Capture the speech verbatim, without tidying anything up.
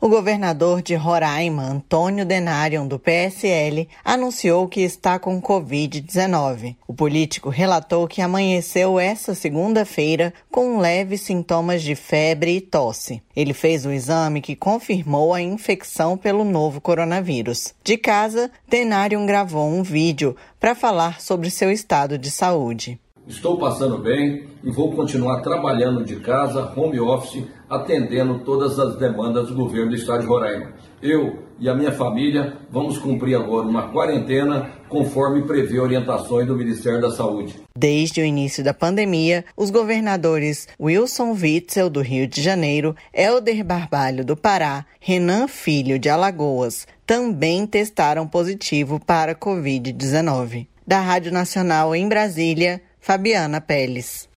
O governador de Roraima, Antônio Denarion, do P S L, anunciou que está com covid dezenove. O político relatou que amanheceu esta segunda-feira com leves sintomas de febre e tosse. Ele fez o exame que confirmou a infecção pelo novo coronavírus. De casa, Denarion gravou um vídeo para falar sobre seu estado de saúde. Estou passando bem e vou continuar trabalhando de casa, home office, atendendo todas as demandas do governo do estado de Roraima. Eu e a minha família vamos cumprir agora uma quarentena conforme prevê orientações do Ministério da Saúde. Desde o início da pandemia, os governadores Wilson Witzel, do Rio de Janeiro, Helder Barbalho, do Pará, Renan Filho, de Alagoas, também testaram positivo para covid dezenove. Da Rádio Nacional em Brasília, Fabiana Peles.